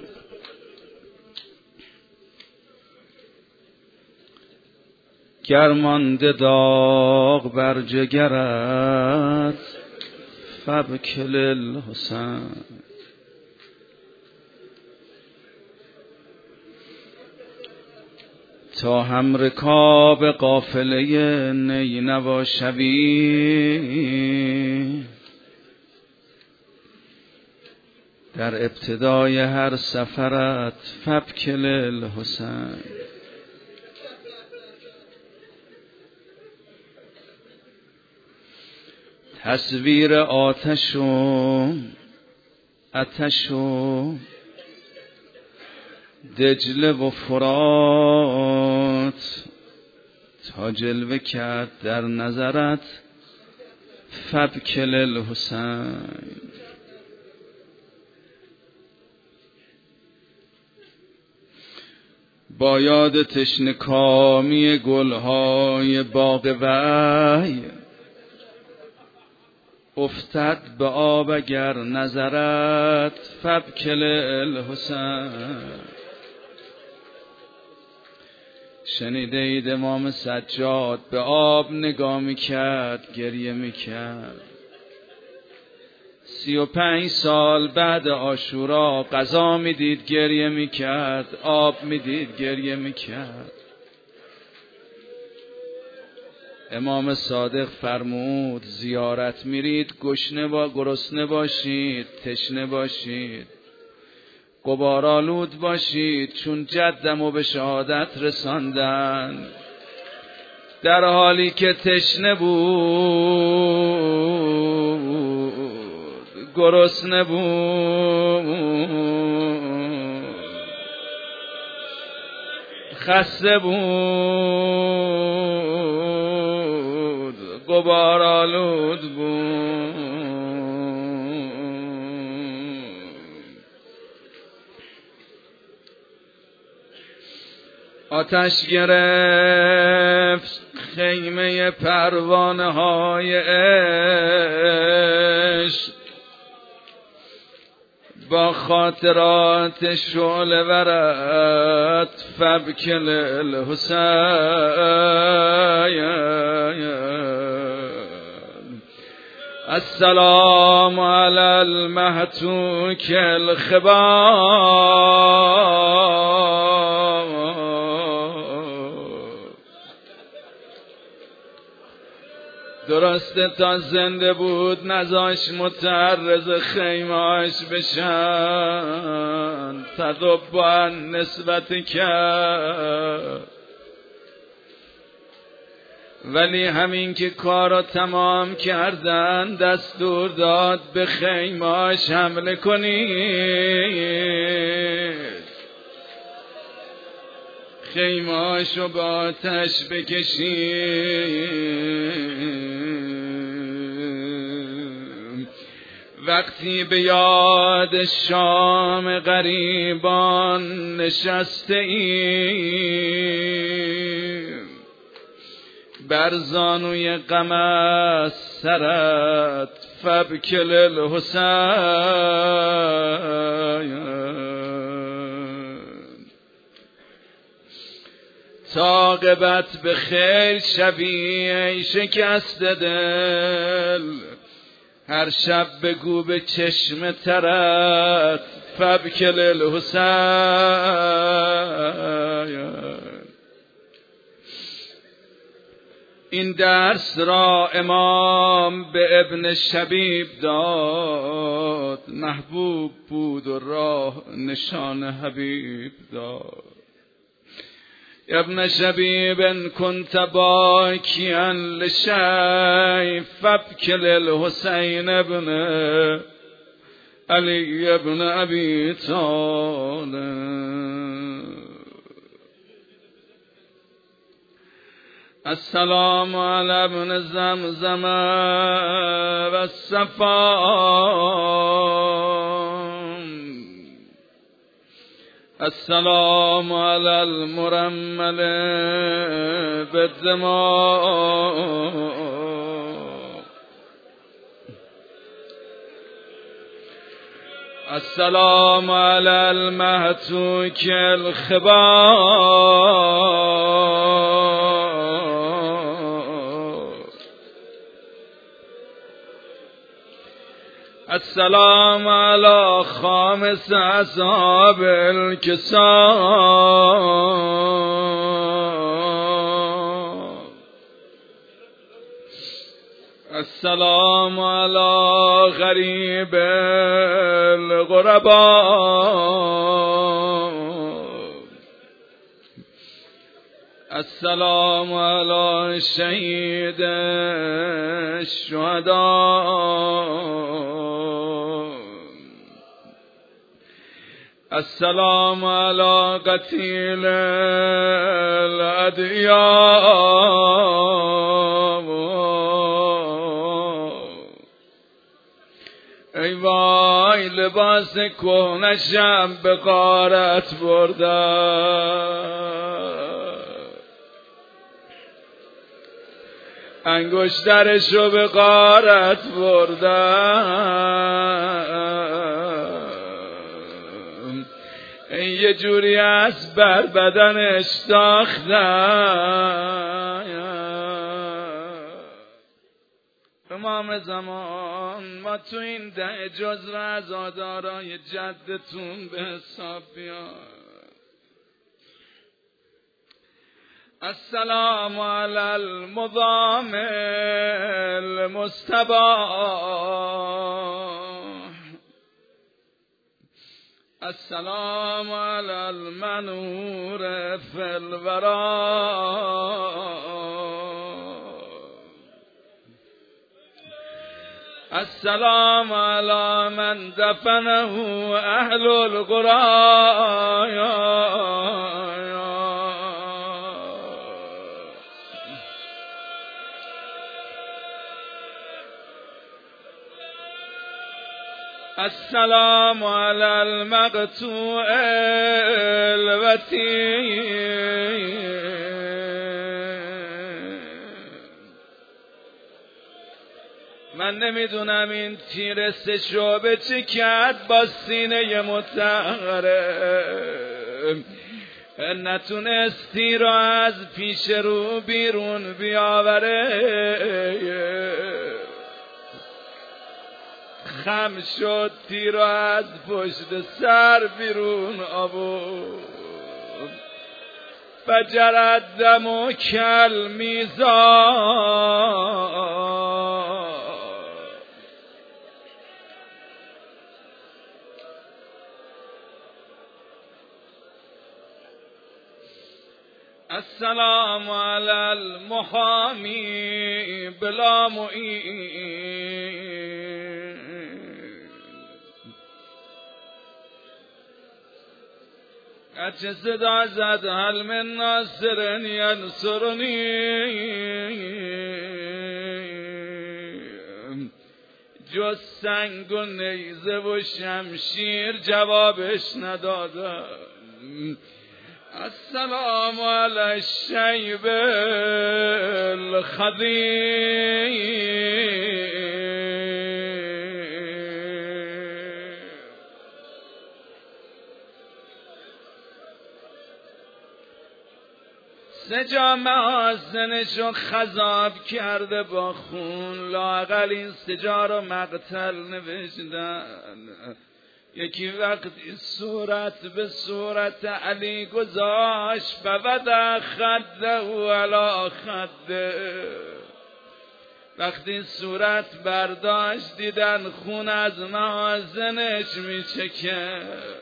گر مانده داغ بر جگرت فابک للحسین. تا هم رکاب قافله نینوا شوی، در ابتدای هر سفرت فابک للحسین. تصویر آتش و آتش و دجله و فرات تا جلوه کرد در نظرت فابک للحسین. با یاد تشنه کامی گلهای باغ وحی افتد به آب اگر نظرت فابک للحسین. شنیدید امام سجاد به آب نگاه میکرد، گریه میکرد. سی و پنج سال بعد عاشورا قضا میدید، گریه میکرد. آب میدید، گریه میکرد. امام صادق فرمود زیارت میرید گشنه با گرسنه باشید، تشنه باشید، غبارآلود باشید، چون جدمو به شهادت رساندن. در حالی که تشنه بود، گرسنه بود، خسته بود، غبارآلود بود. آتش گرفت خیمه پروانه های عشق، با خاطرات شعله ورت فابک للحسین. السلام علی المهتوک الخبا. درست گرفته تا زنده بود نذاش متعرض خیمه‌اش بشن، تضبا نسبت کرد. ولی همین که کارو تمام کردن دستور داد به خیمه‌اش حمله کنید، خیمه‌اشو با آتش بکشید. وقتی به یاد شام غریبان نشسته ایم، بر زانوی غم از سرت فبکل الحسین، عاقبت به خیر شوی ای شکست دل، هر شب بگو به چشم ترت فبکل الحسین. این درس را امام به ابن شبیب داد، محبوب بود و راه نشان حبیب داد. ابن شبیب ان كنت باکیا لشیء فابکل الحسین ابن علی ابن ابی طالب. السلام علی ابن زمزم و الصفا، السلام علی المرمل بالدماء، السلام علی المهتوک الخبا، السلام علی خامس اصحاب الكساء، السلام علی غریب الغرباء، السلام علی شهید الشهداء، السلام علی قتیل الادعیاء. ای وای لباس کهنشم به غارت بردم، انگشترشو به غارت بردم، یه جوری از بر بدنش تاختم. امام زمان ما تو این ده جزو عزادارای جدتون به حساب بیار. السلام علی المضام المستباح، السلام علی المنور فی الوراء، السلام علی من دفنه اهل القرى. السلام علی المقطوع الوتین. من نمیدونم این تیر سه شعبه چه کرد با سینه مطهره، نتونستی رو از پیش رو بیرون بیاوره، خم شد تیر از پشت سر بیرون آورد، فجرد دم و کل میزان. السلام علی المحامی بلا معین اچه صدا زد هل من ناصر ینصرنی جز سنگ و نیزه و شمشیر جوابش ندادم. السلام علی الشیب الخضیر سجا محاسنشو خضاب کرده با خون، لااقل این سجا رو مقتل نوشتن. یکی وقتی صورت به صورت علی گذاشت فوضع خده و علی خده، وقتی صورت برداشت دیدن خون از محاسنش میچکه.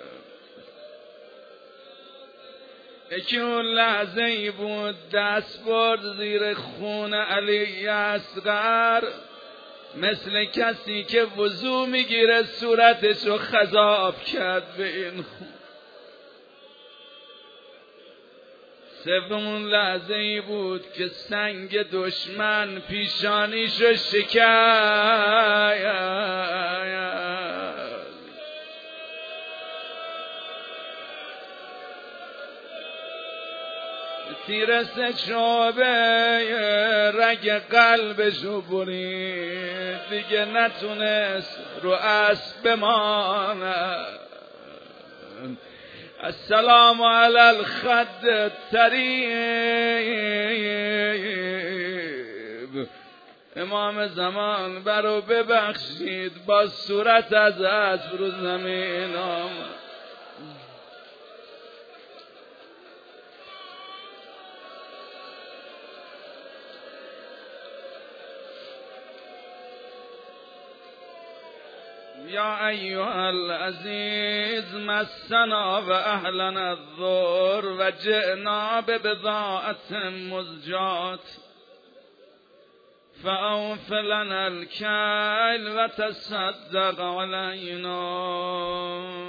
یکی اون لحظه ای بود دست برد زیر خون علی اصغر، مثل کسی که وضو میگیره صورتش رو خضاب کرد به این خون. سوم لحظه ای بود که سنگ دشمن پیشانیشو شکست. تیر سچوبه رگ قلبشو برید، دیگه نتونست رو اسب بمانه. السلام علی الخد الطریب، امام زمان برو ببخشید با صورت از اسب رو زمین آمد. یا ایها العزیز مسنا و اهلنا الضر و جئنا ببضاعت مزجات فاوف لنا الکیل و تصدق علینا.